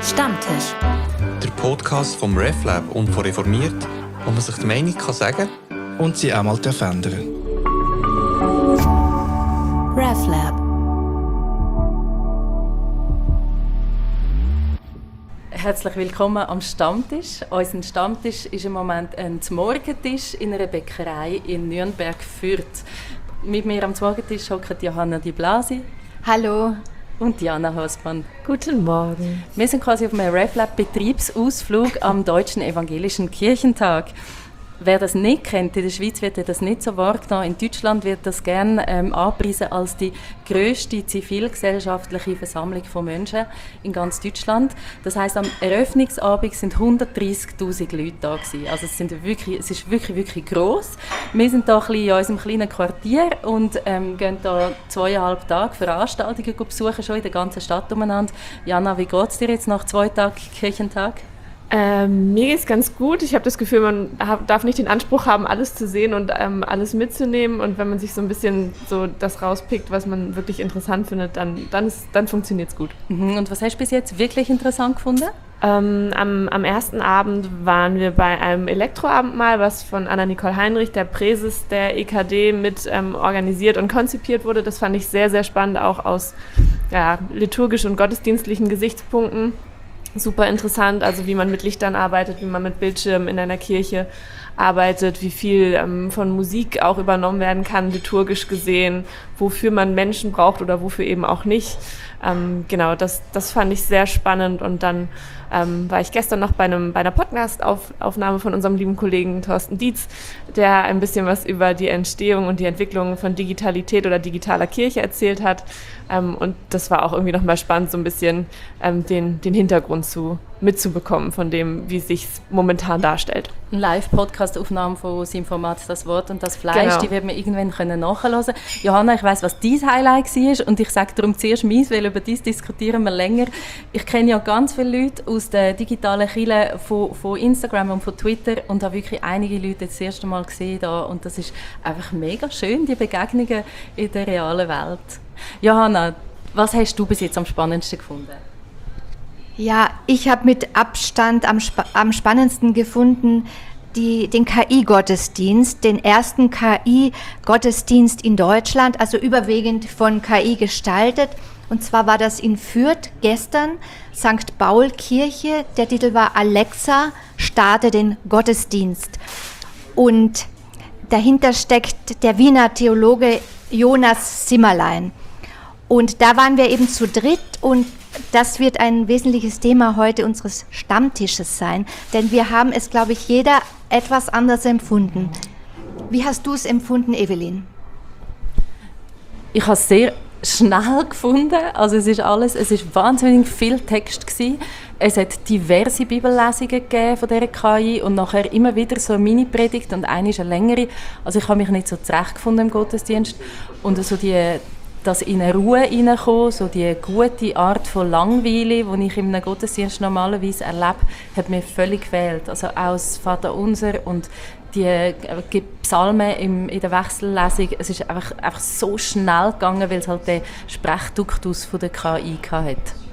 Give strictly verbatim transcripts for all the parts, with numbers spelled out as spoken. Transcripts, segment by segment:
Stammtisch. Der Podcast vom RefLab und von Reformiert, wo man sich die Meinung kann sagen und sie auch mal ändern. RefLab. Herzlich willkommen am Stammtisch. Unser Stammtisch ist im Moment ein Morgentisch in einer Bäckerei in Nürnberg-Fürth. Mit mir am Morgentisch hockt Johanna Di Blasi. Hallo. Und Diana Hosmann. Guten Morgen. Wir sind quasi auf einem RefLab-Betriebsausflug am Deutschen Evangelischen Kirchentag. Wer das nicht kennt, in der Schweiz wird das nicht so wahrgenommen. In Deutschland wird das gerne ähm, angepriesen als die grösste zivilgesellschaftliche Versammlung von Menschen in ganz Deutschland. Das heisst, am Eröffnungsabend sind hundertdreissigtausend Leute da gewesen. Also es, sind wirklich, es ist wirklich, wirklich gross. Wir sind da ein bisschen in unserem kleinen Quartier und ähm, gehen da zweieinhalb Tage Veranstaltungen besuchen, schon in der ganzen Stadt umeinander. Jana, wie geht es dir jetzt nach zwei Tagen Kirchentag? Ähm, mir geht es ganz gut. Ich habe das Gefühl, man darf nicht den Anspruch haben, alles zu sehen und ähm, alles mitzunehmen. Und wenn man sich so ein bisschen so das rauspickt, was man wirklich interessant findet, dann, dann, dann funktioniert es gut. Mhm. Und was hast du bis jetzt wirklich interessant gefunden? Ähm, am, am ersten Abend waren wir bei einem Elektroabendmahl, was von Anna-Nicole Heinrich, der Präses der E K D, mit ähm, organisiert und konzipiert wurde. Das fand ich sehr, sehr spannend, auch aus ja, liturgischen und gottesdienstlichen Gesichtspunkten. Super interessant, also wie man mit Lichtern arbeitet, wie man mit Bildschirmen in einer Kirche arbeitet, wie viel ähm, von Musik auch übernommen werden kann, liturgisch gesehen, wofür man Menschen braucht oder wofür eben auch nicht. Ähm, genau, das, das fand ich sehr spannend. Und dann ähm, war ich gestern noch bei, einem, bei einer Podcast-Aufnahme von unserem lieben Kollegen Thorsten Dietz, der ein bisschen was über die Entstehung und die Entwicklung von Digitalität oder digitaler Kirche erzählt hat. Ähm, und das war auch irgendwie nochmal spannend, so ein bisschen ähm, den, den Hintergrund zu, mitzubekommen von dem, wie es sich momentan darstellt. Eine Live-Podcast-Aufnahme von seinem Format «Das Wort und das Fleisch», genau. Die werden wir irgendwann können nachhören können. Johanna, ich weiss, was dein Highlight war und ich sage darum zuerst meins, weil über dies diskutieren wir länger. Ich kenne ja ganz viele Leute aus der digitalen Kirche von, von Instagram und von Twitter und habe wirklich einige Leute das erste Mal gesehen da, und das ist einfach mega schön, die Begegnungen in der realen Welt. Johanna, was hast du bis jetzt am spannendsten gefunden? Ja, ich habe mit Abstand am, sp- am spannendsten gefunden die, den K I-Gottesdienst, den ersten K I-Gottesdienst in Deutschland, also überwiegend von K I gestaltet. Und zwar war das in Fürth gestern, Sankt Paul Kirche. Der Titel war Alexa, starte den Gottesdienst. Und dahinter steckt der Wiener Theologe Jonas Simmerlein. Und da waren wir eben zu dritt, und das wird ein wesentliches Thema heute unseres Stammtisches sein, denn wir haben es, glaube ich, jeder etwas anders empfunden. Wie hast du es empfunden, Evelyn? Ich habe es sehr schnell gefunden. Also es ist alles, es ist wahnsinnig viel Text gewesen. Es hat diverse Bibellesungen gegeben von dieser K I und nachher immer wieder so eine Mini-Predigt und eine ist eine längere. Also ich habe mich nicht so zurechtgefunden im Gottesdienst und so die das in eine Ruhe hineinkommen, so die gute Art von Langweile, die ich in einem Gottesdienst normalerweise erlebe, hat mir völlig gefehlt. Also auch das Vaterunser und die Psalmen im, in der Wechsellesung, es ist einfach, einfach so schnell gegangen, weil es halt den Sprechduktus von der K I hatte.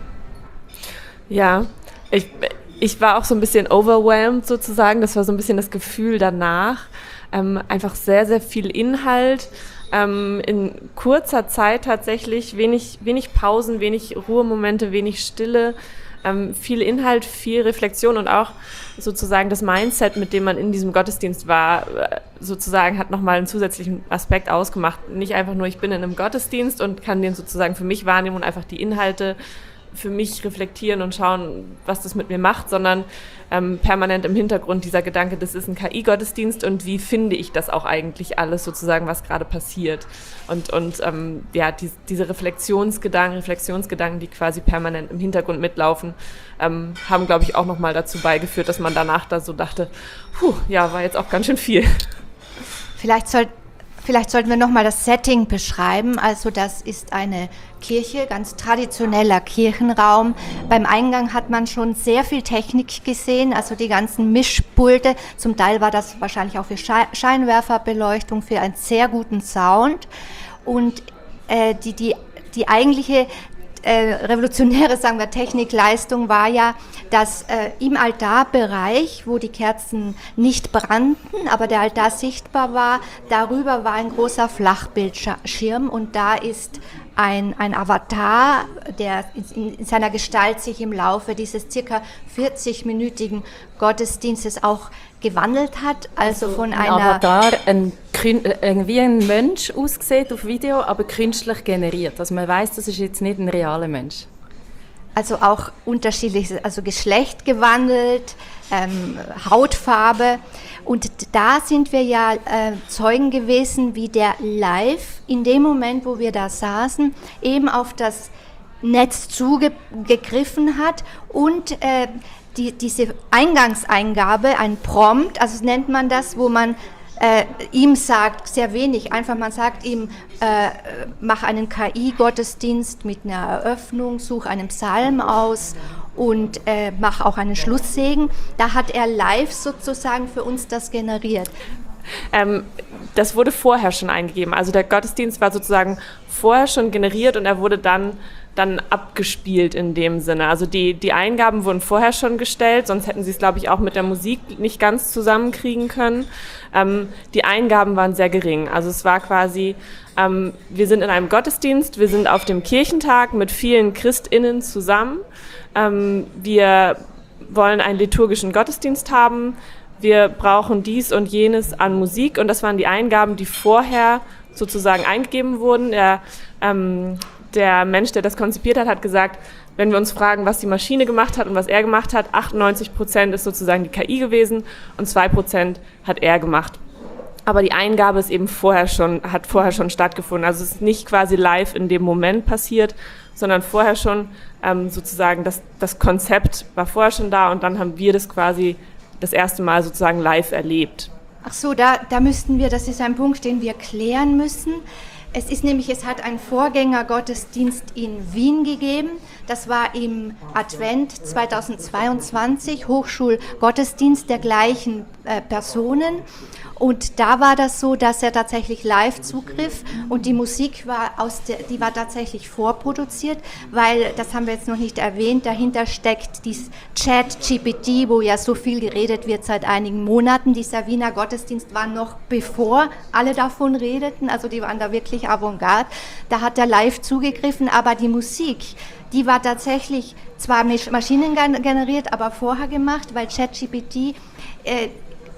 Ja, ich, ich war auch so ein bisschen overwhelmed sozusagen, das war so ein bisschen das Gefühl danach. Ähm, einfach sehr, sehr viel Inhalt. Ähm, in kurzer Zeit tatsächlich, wenig, wenig Pausen, wenig Ruhemomente, wenig Stille, ähm, viel Inhalt, viel Reflexion und auch sozusagen das Mindset, mit dem man in diesem Gottesdienst war, sozusagen hat nochmal einen zusätzlichen Aspekt ausgemacht. Nicht einfach nur, ich bin in einem Gottesdienst und kann den sozusagen für mich wahrnehmen und einfach die Inhalte für mich reflektieren und schauen, was das mit mir macht, sondern ähm, permanent im Hintergrund dieser Gedanke, das ist ein K I-Gottesdienst und wie finde ich das auch eigentlich alles sozusagen, was gerade passiert. Und, und ähm, ja, die, diese Reflexionsgedanken, Reflexionsgedanken, die quasi permanent im Hintergrund mitlaufen, ähm, haben, glaube ich, auch nochmal dazu beigeführt, dass man danach da so dachte, puh, ja, war jetzt auch ganz schön viel. Vielleicht soll Vielleicht sollten wir nochmal das Setting beschreiben. Also das ist eine Kirche, ganz traditioneller Kirchenraum. Beim Eingang hat man schon sehr viel Technik gesehen, also die ganzen Mischpulte. Zum Teil war das wahrscheinlich auch für Scheinwerferbeleuchtung, für einen sehr guten Sound. Und äh, die, die, die eigentliche äh, revolutionäre, sagen wir, Technikleistung war ja, dass äh, im Altarbereich, wo die Kerzen nicht brannten, aber der Altar sichtbar war, darüber war ein großer Flachbildschirm und da ist ein, ein Avatar, der in, in seiner Gestalt sich im Laufe dieses circa vierzig-minütigen Gottesdienstes auch gewandelt hat, also von ein einer... Avatar, ein, ein, wie ein Mensch aussieht auf Video, aber künstlich generiert. Also man weiss, das ist jetzt nicht ein realer Mensch. Also auch unterschiedliches, also Geschlecht gewandelt, ähm, Hautfarbe. Und da sind wir ja äh, Zeugen gewesen, wie der live in dem Moment, wo wir da saßen, eben auf das Netz zugegriffen hat und äh, die, diese Eingangseingabe, ein Prompt, also nennt man das, wo man äh, ihm sagt, sehr wenig, einfach man sagt ihm, äh, mach einen K I-Gottesdienst mit einer Eröffnung, such einen Psalm aus und äh, mach auch einen Schlusssegen. Da hat er live sozusagen für uns das generiert. Ähm, das wurde vorher schon eingegeben. Also der Gottesdienst war sozusagen vorher schon generiert und er wurde dann, dann abgespielt in dem Sinne. Also die, die Eingaben wurden vorher schon gestellt, sonst hätten sie es, glaube ich, auch mit der Musik nicht ganz zusammenkriegen können. Ähm, die Eingaben waren sehr gering. Also es war quasi, ähm, wir sind in einem Gottesdienst, wir sind auf dem Kirchentag mit vielen ChristInnen zusammen. Ähm, wir wollen einen liturgischen Gottesdienst haben. Wir brauchen dies und jenes an Musik und das waren die Eingaben, die vorher sozusagen eingegeben wurden. Der, ähm, der Mensch, der das konzipiert hat, hat gesagt, wenn wir uns fragen, was die Maschine gemacht hat und was er gemacht hat, achtundneunzig Prozent ist sozusagen die K I gewesen und zwei Prozent hat er gemacht. Aber die Eingabe ist eben vorher schon, hat vorher schon stattgefunden. Also es ist nicht quasi live in dem Moment passiert, sondern vorher schon ähm, sozusagen das, das Konzept war vorher schon da und dann haben wir das quasi das erste Mal sozusagen live erlebt. Ach so, da, da müssten wir, das ist ein Punkt, den wir klären müssen. Es ist nämlich, es hat einen Vorgängergottesdienst in Wien gegeben. Das war im Advent zweitausendzweiundzwanzig, Hochschulgottesdienst der gleichen äh, Personen. Und da war das so, dass er tatsächlich live zugriff und die Musik war aus der, die war tatsächlich vorproduziert, weil, das haben wir jetzt noch nicht erwähnt, dahinter steckt dieses Chat G P T, wo ja so viel geredet wird seit einigen Monaten. Dieser Wiener Gottesdienst war noch bevor alle davon redeten, also die waren da wirklich Avantgarde. Da hat er live zugegriffen, aber die Musik, die war tatsächlich zwar maschinengeneriert, aber vorher gemacht, weil Chat G P T äh,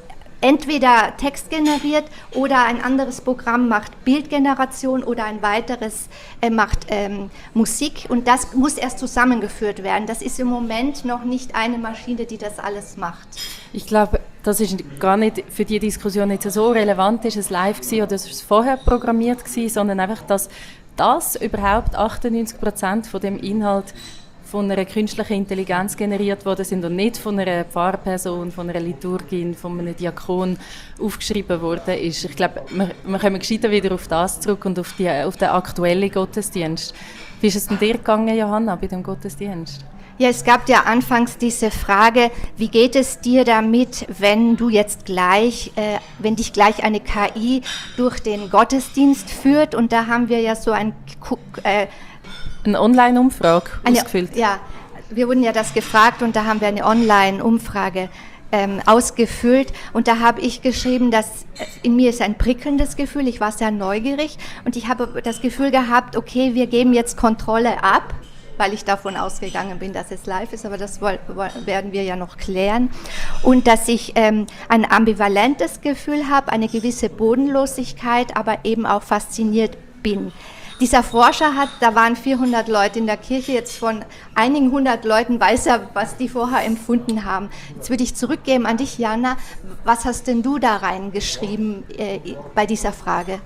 entweder Text generiert oder ein anderes Programm macht Bildgeneration oder ein weiteres äh, macht ähm, Musik und das muss erst zusammengeführt werden. Das ist im Moment noch nicht eine Maschine, die das alles macht. Ich glaube, das ist gar nicht für die Diskussion nicht so relevant, ist es live gewesen oder ist es vorher programmiert gewesen, sondern einfach, dass das überhaupt achtundneunzig Prozent von dem Inhalt von einer künstlichen Intelligenz generiert worden sind und nicht von einer Pfarrperson, von einer Liturgin, von einem Diakon aufgeschrieben worden ist. Ich glaube, wir, wir kommen gescheiter wieder auf das zurück und auf, die, auf den aktuellen Gottesdienst. Wie ist es denn dir gegangen, Johanna, bei dem Gottesdienst? Ja, es gab ja anfangs diese Frage, wie geht es dir damit, wenn du jetzt gleich, äh, wenn dich gleich eine K I durch den Gottesdienst führt? Und da haben wir ja so ein äh, Eine Online-Umfrage eine, ausgefüllt. Ja, wir wurden ja das gefragt und da haben wir eine Online-Umfrage ähm, ausgefüllt und da habe ich geschrieben, dass in mir ist ein prickelndes Gefühl, ich war sehr neugierig und ich habe das Gefühl gehabt, okay, wir geben jetzt Kontrolle ab, weil ich davon ausgegangen bin, dass es live ist, aber das wollen, werden wir ja noch klären. Und dass ich ähm, ein ambivalentes Gefühl habe, eine gewisse Bodenlosigkeit, aber eben auch fasziniert bin. Dieser Forscher hat, da waren vierhundert Leute in der Kirche, jetzt von einigen hundert Leuten weiß er, was die vorher empfunden haben. Jetzt würde ich zurückgeben an dich, Jana. Was hast denn du da reingeschrieben äh, bei dieser Frage?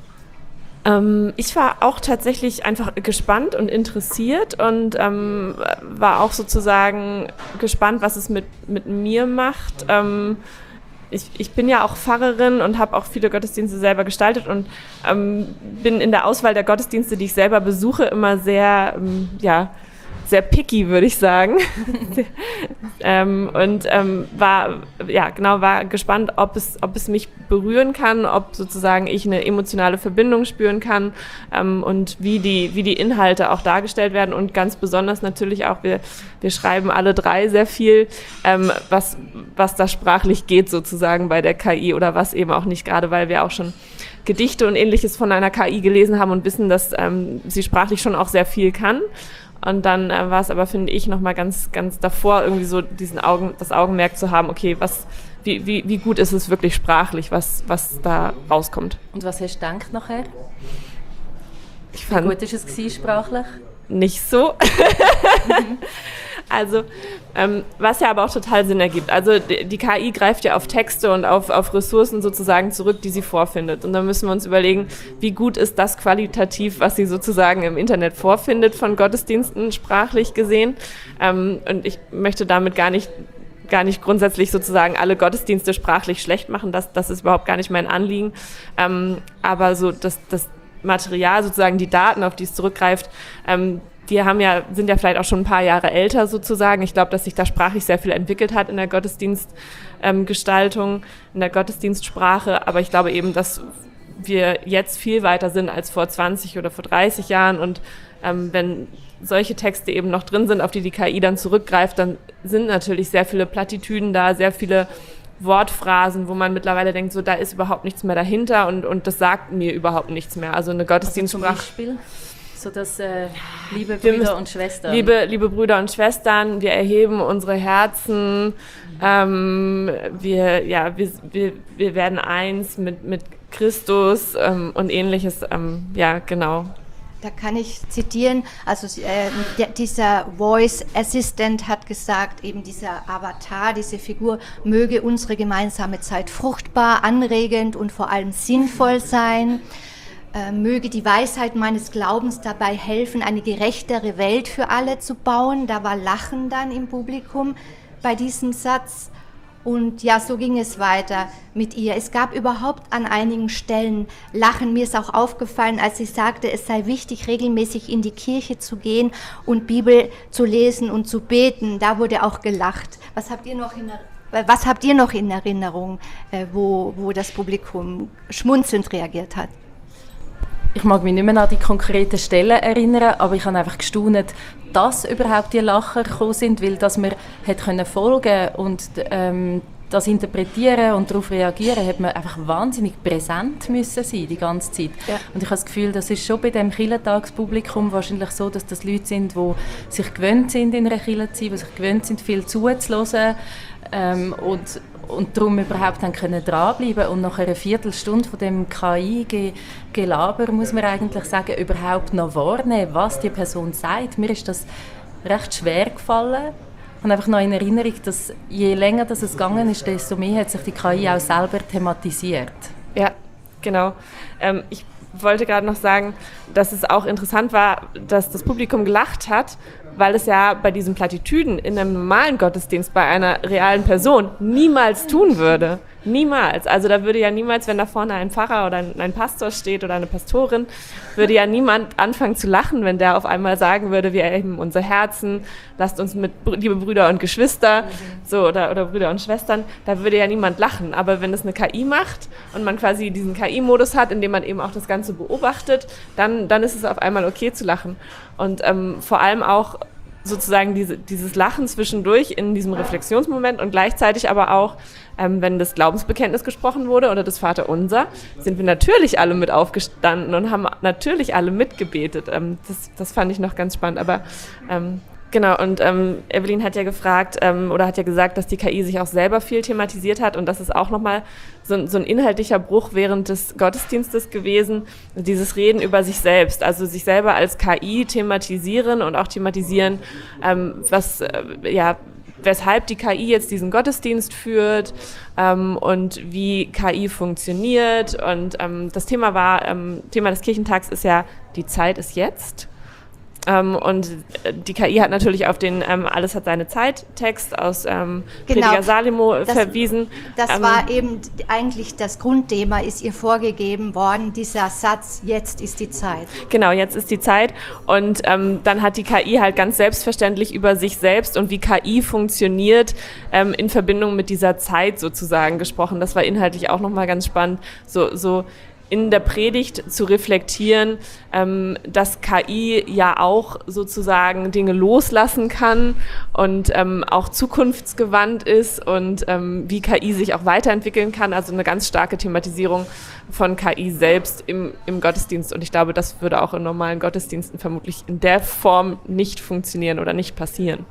Ähm, ich war auch tatsächlich einfach gespannt und interessiert und ähm, war auch sozusagen gespannt, was es mit, mit mir macht. Ähm, Ich, ich bin ja auch Pfarrerin und habe auch viele Gottesdienste selber gestaltet und ähm, bin in der Auswahl der Gottesdienste, die ich selber besuche, immer sehr, ähm, ja, sehr picky, würde ich sagen. ähm, und ähm, war, ja, genau, war gespannt, ob es, ob es mich berühren kann, ob sozusagen ich eine emotionale Verbindung spüren kann ähm, und wie die, wie die Inhalte auch dargestellt werden und ganz besonders natürlich auch, wir, wir schreiben alle drei sehr viel, ähm, was, was da sprachlich geht sozusagen bei der K I oder was eben auch nicht, gerade weil wir auch schon Gedichte und Ähnliches von einer K I gelesen haben und wissen, dass ähm, sie sprachlich schon auch sehr viel kann. Und dann äh, war es aber, finde ich, nochmal ganz, ganz davor, irgendwie so diesen Augen, das Augenmerk zu haben, okay, was, wie, wie, wie gut ist es wirklich sprachlich, was, was da rauskommt. Und was hast du gedacht nachher? Ich Wie fand gut ist es gewesen, sprachlich? nicht so. Also, ähm, was ja aber auch total Sinn ergibt. Also die, die K I greift ja auf Texte und auf, auf Ressourcen sozusagen zurück, die sie vorfindet. Und dann müssen wir uns überlegen, wie gut ist das qualitativ, was sie sozusagen im Internet vorfindet von Gottesdiensten, sprachlich gesehen. Ähm, und ich möchte damit gar nicht gar nicht grundsätzlich sozusagen alle Gottesdienste sprachlich schlecht machen. Das, das ist überhaupt gar nicht mein Anliegen. Ähm, aber so das, das Material, sozusagen die Daten, auf die es zurückgreift, ähm, die haben ja, sind ja vielleicht auch schon ein paar Jahre älter sozusagen. Ich glaube, dass sich da sprachlich sehr viel entwickelt hat in der Gottesdienstgestaltung, ähm, in der Gottesdienstsprache. Aber ich glaube eben, dass wir jetzt viel weiter sind als vor zwanzig oder vor dreißig Jahren. Und ähm, wenn solche Texte eben noch drin sind, auf die die K I dann zurückgreift, dann sind natürlich sehr viele Plattitüden da, sehr viele Wortphrasen, wo man mittlerweile denkt, so da ist überhaupt nichts mehr dahinter und, und das sagt mir überhaupt nichts mehr. Also eine Gottesdienstsprache. Also zum Beispiel, so dass äh, liebe Wir Brüder müssen- und Schwestern. Liebe, liebe Brüder und Schwestern, wir erheben unsere Herzen, ähm, wir, ja, wir, wir, wir werden eins mit, mit Christus ähm, und Ähnliches. Ähm, ja, genau. Da kann ich zitieren, also äh, der, dieser Voice Assistant hat gesagt, eben dieser Avatar, diese Figur, möge unsere gemeinsame Zeit fruchtbar, anregend und vor allem sinnvoll sein. Äh, möge die Weisheit meines Glaubens dabei helfen, eine gerechtere Welt für alle zu bauen. Da war Lachen dann im Publikum bei diesem Satz. Und ja, so ging es weiter mit ihr. Es gab überhaupt an einigen Stellen Lachen. Mir ist auch aufgefallen, als sie sagte, es sei wichtig, regelmäßig in die Kirche zu gehen und Bibel zu lesen und zu beten. Da wurde auch gelacht. Was habt ihr noch in Erinnerung, was habt ihr noch in Erinnerung, äh, wo, wo das Publikum schmunzelnd reagiert hat? Ich mag mich nicht mehr an die konkreten Stellen erinnern, aber ich habe einfach gestaunt, dass überhaupt die Lacher gekommen sind, weil dass man hat können folgen und ähm, das interpretieren und darauf reagieren, hat man einfach wahnsinnig präsent müssen sein, die ganze Zeit. Ja. Und ich habe das Gefühl, das ist schon bei dem Kirchentagspublikum wahrscheinlich so, dass das Leute sind, die sich gewöhnt sind, in einer Kirche zu sein, die sich gewöhnt sind, viel zuzuhören ähm, und und darum überhaupt dann können dranbleiben und nach einer Viertelstunde von dem K I-Gelaber muss man eigentlich sagen, überhaupt noch wahrnehmen, was die Person sagt. Mir ist das recht schwer gefallen und einfach noch in Erinnerung, dass je länger das es gegangen ist, desto mehr hat sich die K I auch selber thematisiert. Ja, genau. Ähm, ich wollte gerade noch sagen, dass es auch interessant war, dass das Publikum gelacht hat, weil es ja bei diesen Plattitüden in einem normalen Gottesdienst bei einer realen Person niemals tun würde. Niemals. Also da würde ja niemals, wenn da vorne ein Pfarrer oder ein, ein Pastor steht oder eine Pastorin, würde ja niemand anfangen zu lachen, wenn der auf einmal sagen würde, wir erheben unser Herzen, lasst uns mit, liebe Brüder und Geschwister, so, oder, oder Brüder und Schwestern, da würde ja niemand lachen. Aber wenn es eine K I macht und man quasi diesen K I-Modus hat, in dem man eben auch das Ganze beobachtet, dann, dann ist es auf einmal okay zu lachen. Und ähm, vor allem auch sozusagen diese, dieses Lachen zwischendurch in diesem Reflexionsmoment und gleichzeitig aber auch, ähm, wenn das Glaubensbekenntnis gesprochen wurde oder das Vaterunser, sind wir natürlich alle mit aufgestanden und haben natürlich alle mitgebetet. Ähm, das, das fand ich noch ganz spannend, aber ähm, genau, und ähm, Evelyn hat ja gefragt ähm, oder hat ja gesagt, dass die K I sich auch selber viel thematisiert hat und das ist auch nochmal so, so ein inhaltlicher Bruch während des Gottesdienstes gewesen, dieses Reden über sich selbst, also sich selber als K I thematisieren und auch thematisieren, ähm, was, äh, ja, weshalb die K I jetzt diesen Gottesdienst führt ähm, und wie K I funktioniert und ähm, das Thema war, ähm, Thema des Kirchentags ist ja, die Zeit ist jetzt. Ähm, und die K I hat natürlich auf den ähm, Alles hat seine Zeit-Text aus ähm, Genau. Prediger Salomo Das- verwiesen. Das Ähm, war eben eigentlich das Grundthema, ist ihr vorgegeben worden, dieser Satz, jetzt ist die Zeit. Genau, jetzt ist die Zeit. Und ähm, dann hat die K I halt ganz selbstverständlich über sich selbst und wie K I funktioniert ähm, in Verbindung mit dieser Zeit sozusagen gesprochen. Das war inhaltlich auch nochmal ganz spannend, so, so in der Predigt zu reflektieren, ähm, dass K I ja auch sozusagen Dinge loslassen kann und ähm, auch zukunftsgewandt ist und ähm, wie K I sich auch weiterentwickeln kann. Also eine ganz starke Thematisierung von K I selbst im, im Gottesdienst. Und ich glaube, das würde auch in normalen Gottesdiensten vermutlich in der Form nicht funktionieren oder nicht passieren.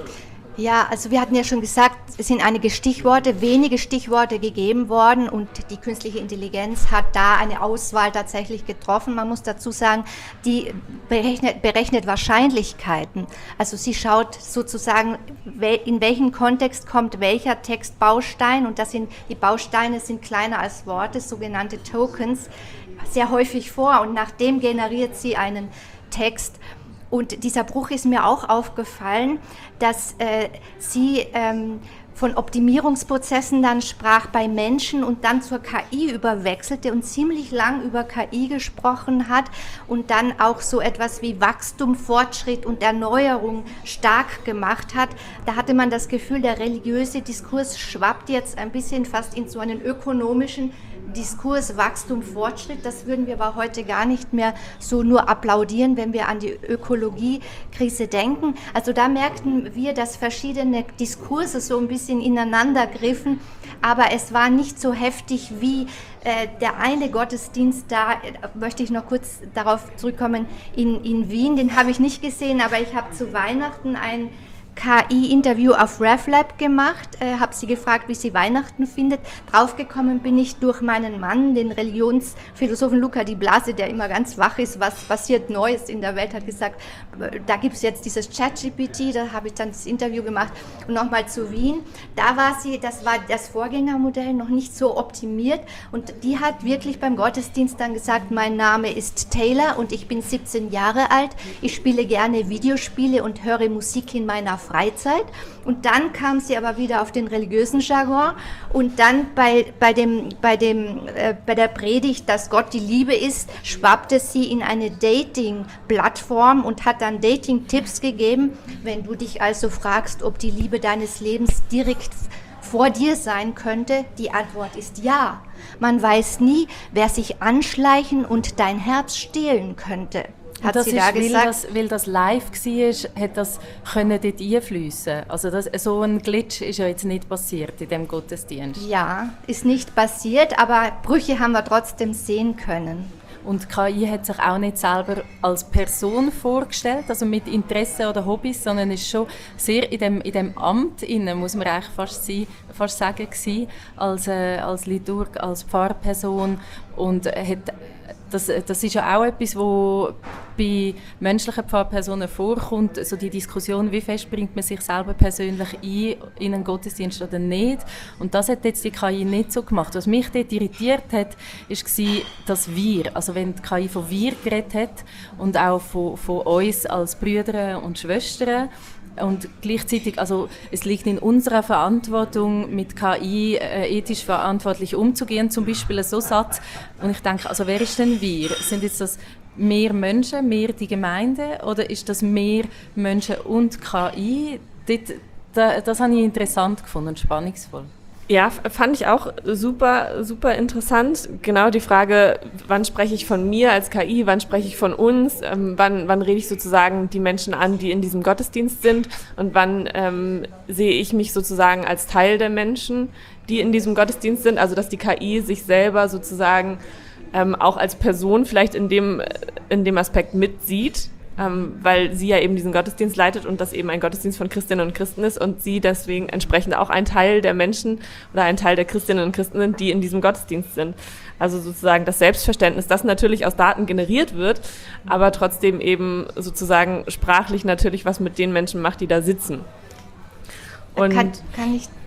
Ja, also wir hatten ja schon gesagt, es sind einige Stichworte, wenige Stichworte gegeben worden und die künstliche Intelligenz hat da eine Auswahl tatsächlich getroffen. Man muss dazu sagen, die berechnet, berechnet Wahrscheinlichkeiten. Also sie schaut sozusagen, in welchen Kontext kommt welcher Textbaustein, und das sind, die Bausteine sind kleiner als Worte, sogenannte Tokens, sehr häufig vor, und nach dem generiert sie einen Text. Und dieser Bruch ist mir auch aufgefallen, dass äh, sie ähm, von Optimierungsprozessen dann sprach bei Menschen und dann zur K I überwechselte und ziemlich lang über K I gesprochen hat und dann auch so etwas wie Wachstum, Fortschritt und Erneuerung stark gemacht hat. Da hatte man das Gefühl, der religiöse Diskurs schwappt jetzt ein bisschen fast in so einen ökonomischen Diskurs, Wachstum, Fortschritt. Das würden wir aber heute gar nicht mehr so nur applaudieren, wenn wir an die Ökologiekrise denken. Also da merkten wir, dass verschiedene Diskurse so ein bisschen ineinander griffen, aber es war nicht so heftig wie äh, der eine Gottesdienst, da äh, möchte ich noch kurz darauf zurückkommen, in, in Wien, den habe ich nicht gesehen, aber ich habe zu Weihnachten ein K I-Interview auf RefLab gemacht, äh, habe sie gefragt, wie sie Weihnachten findet. Draufgekommen bin ich durch meinen Mann, den Religionsphilosophen Luca Di Blasi, der immer ganz wach ist, was passiert Neues in der Welt, hat gesagt, da gibt es jetzt dieses ChatGPT, da habe ich dann das Interview gemacht. Und nochmal zu Wien, da war sie, das war das Vorgängermodell, noch nicht so optimiert, und die hat wirklich beim Gottesdienst dann gesagt, mein Name ist Taylor und ich bin siebzehn Jahre alt, ich spiele gerne Videospiele und höre Musik in meiner Freizeit. Und dann kam sie aber wieder auf den religiösen Jargon und dann bei, bei, dem, bei, dem, äh, bei der Predigt, dass Gott die Liebe ist, schwappte sie in eine Dating-Plattform und hat dann Dating-Tipps gegeben. Wenn du dich also fragst, ob die Liebe deines Lebens direkt vor dir sein könnte, die Antwort ist ja. Man weiß nie, wer sich anschleichen und dein Herz stehlen könnte. Hat das sie ist, da weil gesagt. das, weil das live war, hat das können dort einfliessen. Also das, so ein Glitch ist ja jetzt nicht passiert in diesem Gottesdienst. Ja, ist nicht passiert, aber Brüche haben wir trotzdem sehen können. Und K I hat sich auch nicht selber als Person vorgestellt, also mit Interessen oder Hobbys, sondern ist schon sehr in dem, in dem Amt inne, muss man eigentlich fast, sein, fast sagen, gewesen, als, äh, als Liturg, als Pfarrperson, und hat Das, das ist ja auch etwas, was bei menschlichen Pfarrpersonen vorkommt, so die Diskussion, wie fest bringt man sich selber persönlich ein in einen Gottesdienst oder nicht. Und das hat jetzt die K I nicht so gemacht. Was mich dort irritiert hat, war das Wir. Also wenn die K I von Wir geredet hat und auch von, von uns als Brüder und Schwestern. Und gleichzeitig, also es liegt in unserer Verantwortung, mit K I äh, ethisch verantwortlich umzugehen, zum Beispiel so ein Satz. Und ich denke, also wer ist denn wir? Sind jetzt das mehr Menschen, mehr die Gemeinde, oder ist das mehr Menschen und K I? Das, das, das habe ich interessant gefunden und spannungsvoll. Ja, fand ich auch super, super interessant. Genau die Frage, wann spreche ich von mir als K I, wann spreche ich von uns, ähm, wann, wann rede ich sozusagen die Menschen an, die in diesem Gottesdienst sind, und wann ähm, sehe ich mich sozusagen als Teil der Menschen, die in diesem Gottesdienst sind, also dass die K I sich selber sozusagen ähm, auch als Person vielleicht in dem, in dem Aspekt mitsieht. Ähm, weil sie ja eben diesen Gottesdienst leitet und das eben ein Gottesdienst von Christinnen und Christen ist und sie deswegen entsprechend auch ein Teil der Menschen oder ein Teil der Christinnen und Christen sind, die in diesem Gottesdienst sind. Also sozusagen das Selbstverständnis, das natürlich aus Daten generiert wird, aber trotzdem eben sozusagen sprachlich natürlich was mit den Menschen macht, die da sitzen. Und kann, kann ich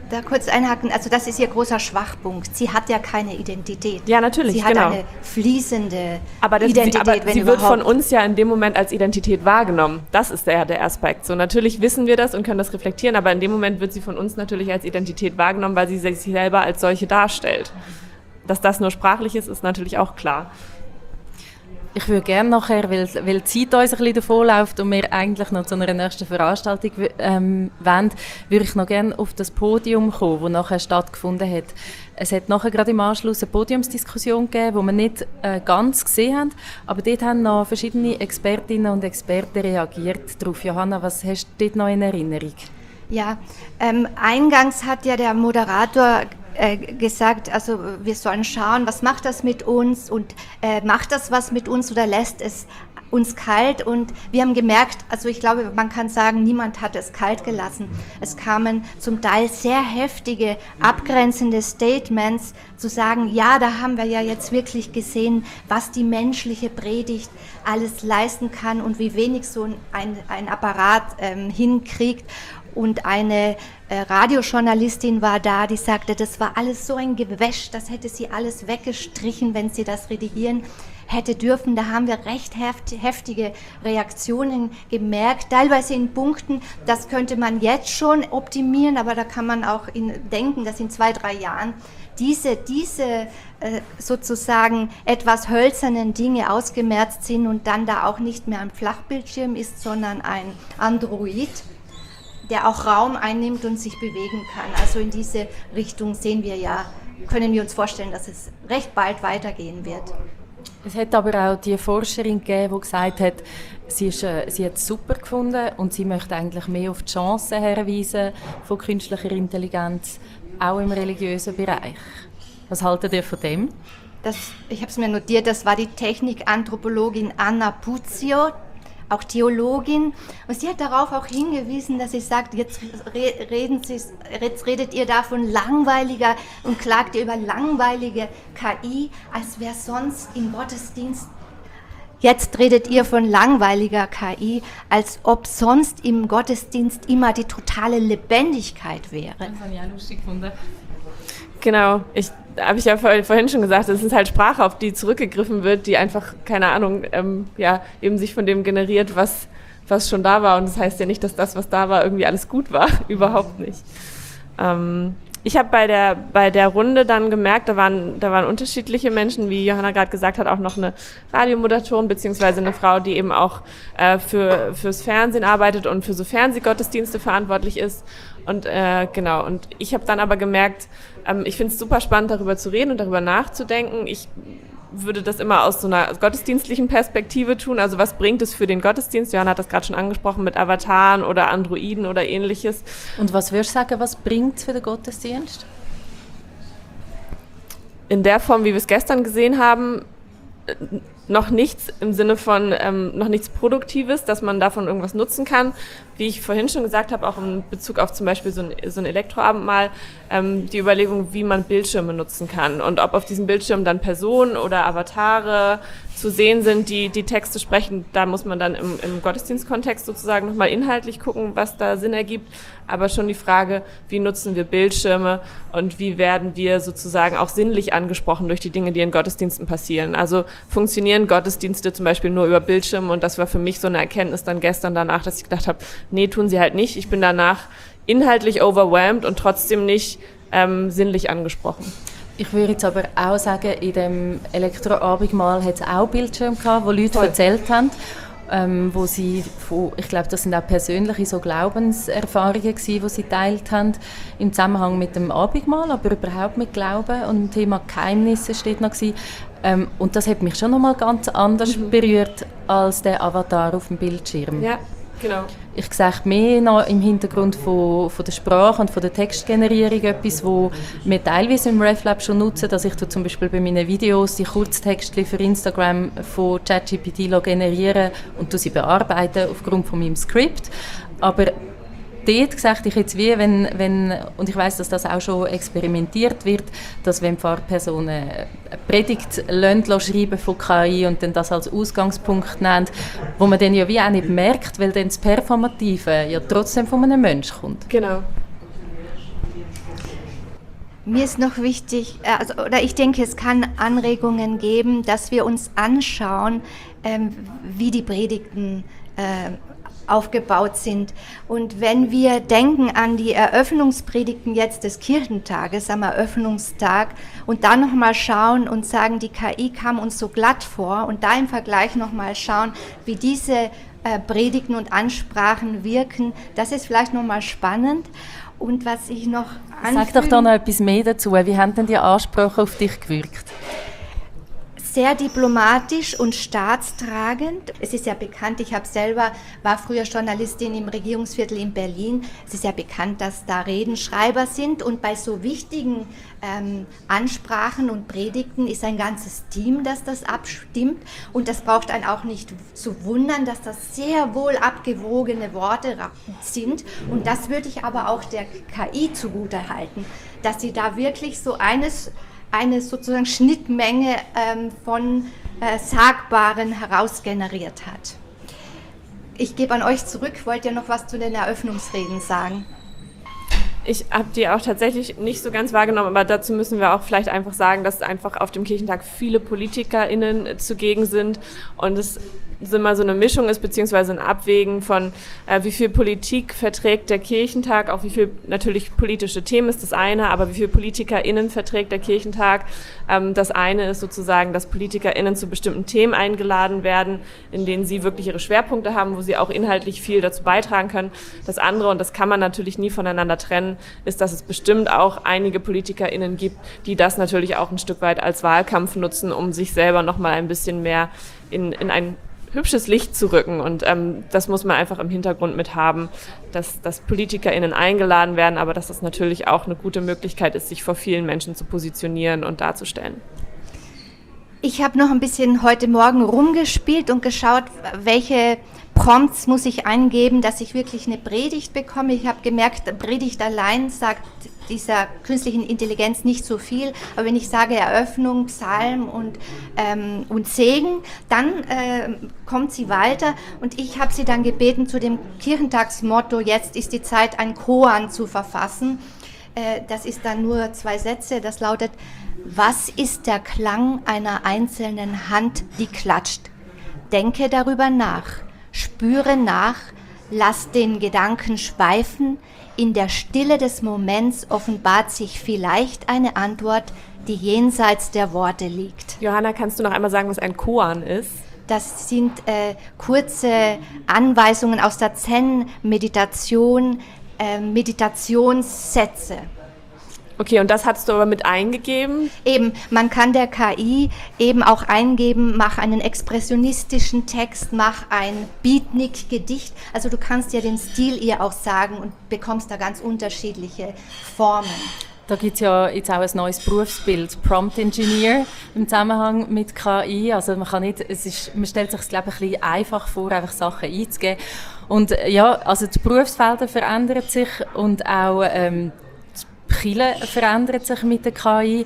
da kurz einhaken? Also das ist ihr großer Schwachpunkt. Sie hat ja keine Identität. Ja, natürlich, Sie hat genau. eine fließende Aber, das, Identität, sie, aber wenn sie wird überhaupt. von uns ja in dem Moment als Identität wahrgenommen. Das ist der, der Aspekt. So, natürlich wissen wir das und können das reflektieren, aber in dem Moment wird sie von uns natürlich als Identität wahrgenommen, weil sie sich selber als solche darstellt. Dass das nur sprachlich ist, ist natürlich auch klar. Ich würde gerne nachher, weil, weil die Zeit uns ein bisschen davonläuft und wir eigentlich noch zu einer nächsten Veranstaltung ähm, wollen, würde ich noch gerne auf das Podium kommen, das nachher stattgefunden hat. Es hat nachher gerade im Anschluss eine Podiumsdiskussion gegeben, die wir nicht äh, ganz gesehen haben, aber dort haben noch verschiedene Expertinnen und Experten reagiert darauf. Johanna, was hast du dort noch in Erinnerung? Ja, ähm, eingangs hat ja der Moderator äh, gesagt, also wir sollen schauen, was macht das mit uns und äh, macht das was mit uns oder lässt es uns kalt, und wir haben gemerkt, also ich glaube, man kann sagen, niemand hat es kalt gelassen. Es kamen zum Teil sehr heftige, abgrenzende Statements, zu sagen, ja, da haben wir ja jetzt wirklich gesehen, was die menschliche Predigt alles leisten kann und wie wenig so ein, ein Apparat ähm, hinkriegt. Und eine äh, Radiojournalistin war da, die sagte, das war alles so ein Gewäsch, das hätte sie alles weggestrichen, wenn sie das redigieren hätte dürfen. Da haben wir recht heftige Reaktionen gemerkt, teilweise in Punkten, das könnte man jetzt schon optimieren, aber da kann man auch in, denken, dass in zwei, drei Jahren diese, diese äh, sozusagen etwas hölzernen Dinge ausgemerzt sind und dann da auch nicht mehr ein Flachbildschirm ist, sondern ein Android, der auch Raum einnimmt und sich bewegen kann. Also in diese Richtung sehen wir ja, können wir uns vorstellen, dass es recht bald weitergehen wird. Es hat aber auch die Forscherin gegeben, die gesagt hat, sie, ist, äh, sie hat es super gefunden und sie möchte eigentlich mehr auf die Chancen hinweisen von künstlicher Intelligenz, auch im religiösen Bereich. Was haltet ihr von dem? Das, ich habe es mir notiert, das war die Technikanthropologin Anna Puzio, auch Theologin, und sie hat darauf auch hingewiesen, dass sie sagt, jetzt, reden sie, jetzt redet ihr da von langweiliger und klagt ihr über langweilige K I, als wäre sonst im Gottesdienst. Jetzt redet ihr von langweiliger K I, als ob sonst im Gottesdienst immer die totale Lebendigkeit wäre. Das habe ich auch lustig gefunden. Genau, ich habe ich ja vorhin schon gesagt, es ist halt Sprache, auf die zurückgegriffen wird, die einfach, keine Ahnung, ähm, ja, eben sich von dem generiert, was, was schon da war. Und das heißt ja nicht, dass das, was da war, irgendwie alles gut war. Überhaupt nicht. Ähm, ich habe bei der, bei der Runde dann gemerkt, da waren, da waren unterschiedliche Menschen, wie Johanna gerade gesagt hat, auch noch eine Radiomoderatorin beziehungsweise eine Frau, die eben auch äh, für, fürs Fernsehen arbeitet und für so Fernsehgottesdienste verantwortlich ist. Und äh, genau, und ich habe dann aber gemerkt, ähm, ich finde es super spannend, darüber zu reden und darüber nachzudenken. Ich würde das immer aus so einer gottesdienstlichen Perspektive tun. Also was bringt es für den Gottesdienst? Johanna hat das gerade schon angesprochen mit Avataren oder Androiden oder ähnliches. Und was würdest du sagen, was bringt es für den Gottesdienst? In der Form, wie wir es gestern gesehen haben, noch nichts im Sinne von ähm, noch nichts Produktives, dass man davon irgendwas nutzen kann. Wie ich vorhin schon gesagt habe, auch in Bezug auf zum Beispiel so ein, so ein Elektroabendmahl, ähm, die Überlegung, wie man Bildschirme nutzen kann und ob auf diesem Bildschirm dann Personen oder Avatare zu sehen sind, die die Texte sprechen. Da muss man dann im, im Gottesdienstkontext sozusagen nochmal inhaltlich gucken, was da Sinn ergibt. Aber schon die Frage, wie nutzen wir Bildschirme und wie werden wir sozusagen auch sinnlich angesprochen durch die Dinge, die in Gottesdiensten passieren. Also funktionieren Gottesdienste zum Beispiel nur über Bildschirme, und das war für mich so eine Erkenntnis dann gestern danach, dass ich gedacht habe, nee, tun sie halt nicht. Ich bin danach inhaltlich overwhelmed und trotzdem nicht ähm, sinnlich angesprochen. Ich würde jetzt aber auch sagen, in dem Elektroabendmahl hat es auch Bildschirme gehabt, wo Leute Voll. erzählt haben, ähm, wo sie, von, ich glaube, das sind auch persönliche so Glaubenserfahrungen gewesen, die sie geteilt haben, im Zusammenhang mit dem Abendmahl, aber überhaupt mit Glauben, und dem Thema Geheimnisse steht noch gewesen. Ähm, und das hat mich schon noch mal ganz anders mhm. berührt als der Avatar auf dem Bildschirm. Ja, genau. Ich sehe mehr noch im Hintergrund von, von der Sprache und von der Textgenerierung etwas, wo wir teilweise im RefLab schon nutzen, dass ich zum Beispiel bei meinen Videos die Kurztexte für Instagram von ChatGPT generiere und sie bearbeiten aufgrund von meinem Skript. Aber dort gesagt ich jetzt wie, wenn, wenn, und ich weiss, dass das auch schon experimentiert wird, dass wenn Pfarrpersonen eine Predigt lassen, schreiben von K I und dann das als Ausgangspunkt nennen, wo man dann ja wie auch nicht merkt, weil dann das Performative ja trotzdem von einem Menschen kommt. Genau. Mir ist noch wichtig, äh, also, oder ich denke, es kann Anregungen geben, dass wir uns anschauen, ähm, wie die Predigten äh, aufgebaut sind. Und wenn wir denken an die Eröffnungspredigten jetzt des Kirchentages, am Eröffnungstag, und dann nochmal schauen und sagen, die K I kam uns so glatt vor, und da im Vergleich nochmal schauen, wie diese äh, Predigten und Ansprachen wirken, das ist vielleicht nochmal spannend. Und was ich noch anfügen... Sag doch da noch etwas mehr dazu. Wie haben denn die Ansprachen auf dich gewirkt? Sehr diplomatisch und staatstragend. Es ist ja bekannt, ich habe selber, war früher Journalistin im Regierungsviertel in Berlin. Es ist ja bekannt, dass da Redenschreiber sind, und bei so wichtigen ähm, Ansprachen und Predigten ist ein ganzes Team, das das abstimmt, und das braucht einen auch nicht zu wundern, dass das sehr wohl abgewogene Worte sind, und das würde ich aber auch der K I zugutehalten, dass sie da wirklich so eines eine sozusagen Schnittmenge ähm, von äh, Sagbaren herausgeneriert hat. Ich gebe an euch zurück. Wollt ihr noch was zu den Eröffnungsreden sagen? Ich habe die auch tatsächlich nicht so ganz wahrgenommen, aber dazu müssen wir auch vielleicht einfach sagen, dass einfach auf dem Kirchentag viele PolitikerInnen zugegen sind und es immer so eine Mischung ist, beziehungsweise ein Abwägen von, äh, wie viel Politik verträgt der Kirchentag, auch wie viel natürlich politische Themen ist das eine, aber wie viel PolitikerInnen verträgt der Kirchentag. Ähm, das eine ist sozusagen, dass PolitikerInnen zu bestimmten Themen eingeladen werden, in denen sie wirklich ihre Schwerpunkte haben, wo sie auch inhaltlich viel dazu beitragen können. Das andere, und das kann man natürlich nie voneinander trennen, ist, dass es bestimmt auch einige PolitikerInnen gibt, die das natürlich auch ein Stück weit als Wahlkampf nutzen, um sich selber nochmal ein bisschen mehr in, in ein hübsches Licht zu rücken, und ähm, das muss man einfach im Hintergrund mit haben, dass, dass PolitikerInnen eingeladen werden, aber dass das natürlich auch eine gute Möglichkeit ist, sich vor vielen Menschen zu positionieren und darzustellen. Ich habe noch ein bisschen heute Morgen rumgespielt und geschaut, welche Prompts muss ich eingeben, dass ich wirklich eine Predigt bekomme. Ich habe gemerkt, Predigt allein sagt dieser künstlichen Intelligenz nicht so viel, aber wenn ich sage Eröffnung, Psalm und, ähm, und Segen, dann äh, kommt sie weiter, und ich habe sie dann gebeten, zu dem Kirchentagsmotto, jetzt ist die Zeit, ein Koan zu verfassen. Äh, das ist dann nur zwei Sätze, das lautet: Was ist der Klang einer einzelnen Hand, die klatscht? Denke darüber nach, spüre nach, lass den Gedanken schweifen. In der Stille des Moments offenbart sich vielleicht eine Antwort, die jenseits der Worte liegt. Johanna, kannst du noch einmal sagen, was ein Koan ist? Das sind äh, kurze Anweisungen aus der Zen-Meditation, äh, Meditationssätze. Okay, und das hast du aber mit eingegeben? Eben, man kann der K I eben auch eingeben, mach einen expressionistischen Text, mach ein Beatnik-Gedicht. Also du kannst ja den Stil ihr auch sagen und bekommst da ganz unterschiedliche Formen. Da gibt es ja jetzt auch ein neues Berufsbild, Prompt Engineer, im Zusammenhang mit K I. Also man kann nicht, es ist, man stellt sich das, glaube ich, ein bisschen einfach vor, einfach Sachen einzugeben. Und ja, also die Berufsfelder verändern sich, und auch ähm, die Kirche verändert sich mit der K I.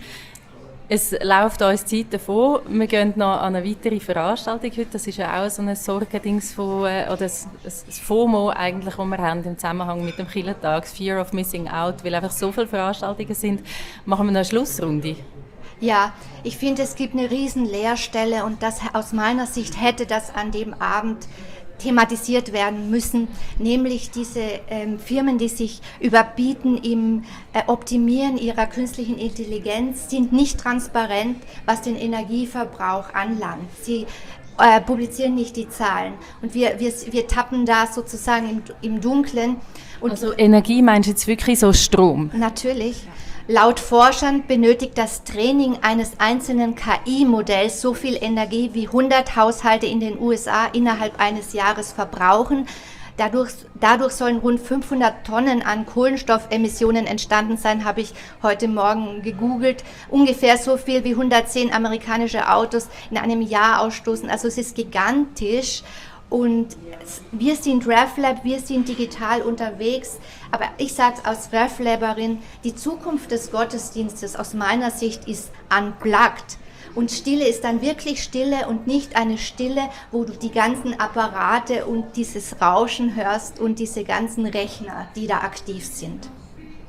Es läuft uns Zeit davon. Wir gehen noch an eine weitere Veranstaltung heute. Das ist ja auch so ein Sorgendings von, oder das FOMO eigentlich, das wir haben im Zusammenhang mit dem Kirchentag, Fear of Missing Out, weil einfach so viele Veranstaltungen sind. Machen wir noch eine Schlussrunde? Ja, ich finde, es gibt eine riesen Leerstelle, und das aus meiner Sicht hätte das an dem Abend thematisiert werden müssen, nämlich diese ähm, Firmen, die sich überbieten im äh, Optimieren ihrer künstlichen Intelligenz, sind nicht transparent, was den Energieverbrauch anlangt. Sie äh, publizieren nicht die Zahlen, und wir, wir, wir tappen da sozusagen im, im Dunkeln. Und also Energie meinst du jetzt wirklich so Strom? Natürlich. Laut Forschern benötigt das Training eines einzelnen K I-Modells so viel Energie, wie hundert Haushalte in den U S A innerhalb eines Jahres verbrauchen. Dadurch, dadurch sollen rund fünfhundert Tonnen an Kohlenstoffemissionen entstanden sein, habe ich heute Morgen gegoogelt. Ungefähr so viel wie hundertzehn amerikanische Autos in einem Jahr ausstoßen. Also es ist gigantisch. Und wir sind RefLab, wir sind digital unterwegs, aber ich sage es als RefLaberin, die Zukunft des Gottesdienstes aus meiner Sicht ist unplugged. Und Stille ist dann wirklich Stille und nicht eine Stille, wo du die ganzen Apparate und dieses Rauschen hörst und diese ganzen Rechner, die da aktiv sind.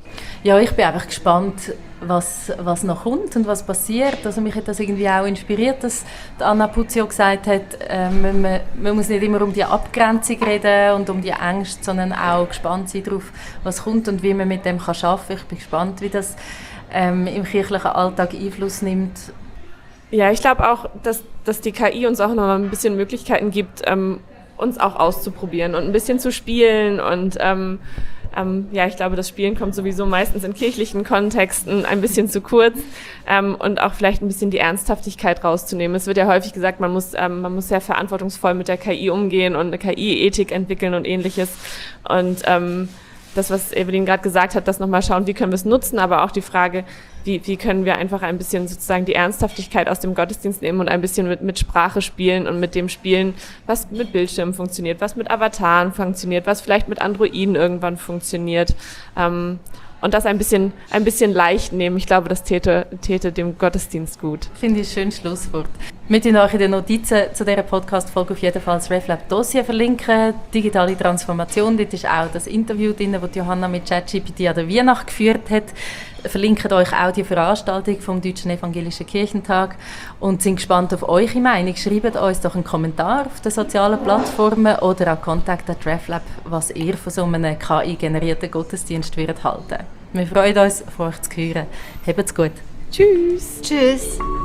Ja, ich bin einfach gespannt, was, was noch kommt und was passiert. Also mich hat das irgendwie auch inspiriert, dass Anna Puccio gesagt hat, äh, man, man muss nicht immer um die Abgrenzung reden und um die Ängste, sondern auch gespannt sein darauf, was kommt und wie man mit dem kann arbeiten kann. Ich bin gespannt, wie das ähm, im kirchlichen Alltag Einfluss nimmt. Ja, ich glaube auch, dass, dass die K I uns auch noch mal ein bisschen Möglichkeiten gibt, ähm, uns auch auszuprobieren und ein bisschen zu spielen und ähm, Ähm, ja, ich glaube, das Spielen kommt sowieso meistens in kirchlichen Kontexten ein bisschen zu kurz ähm, und auch vielleicht ein bisschen die Ernsthaftigkeit rauszunehmen. Es wird ja häufig gesagt, man muss, ähm, man muss sehr verantwortungsvoll mit der K I umgehen und eine K I-Ethik entwickeln und Ähnliches. Und ähm, das, was Evelyn gerade gesagt hat, das nochmal schauen, wie können wir es nutzen, aber auch die Frage, wie, wie können wir einfach ein bisschen sozusagen die Ernsthaftigkeit aus dem Gottesdienst nehmen und ein bisschen mit, mit Sprache spielen und mit dem spielen, was mit Bildschirmen funktioniert, was mit Avataren funktioniert, was vielleicht mit Androiden irgendwann funktioniert. Ähm, und das ein bisschen, ein bisschen leicht nehmen. Ich glaube, das täte, täte dem Gottesdienst gut. Finde ich ein schönes Schlusswort. Wir verlinken euch in den Notizen zu dieser Podcast-Folge auf jeden Fall das RefLab-Dossier verlinken. Digitale Transformation, dort ist auch das Interview drin, das Johanna mit ChatGPT an der Weihnacht geführt hat. Verlinken euch auch die Veranstaltung vom Deutschen Evangelischen Kirchentag und sind gespannt auf eure Meinung. Schreibt uns doch einen Kommentar auf den sozialen Plattformen oder an Kontakt at RefLab, was ihr von so einem K I-generierten Gottesdienst würdet halten. Wir freuen uns, von euch zu hören. Habt's gut. Tschüss. Tschüss.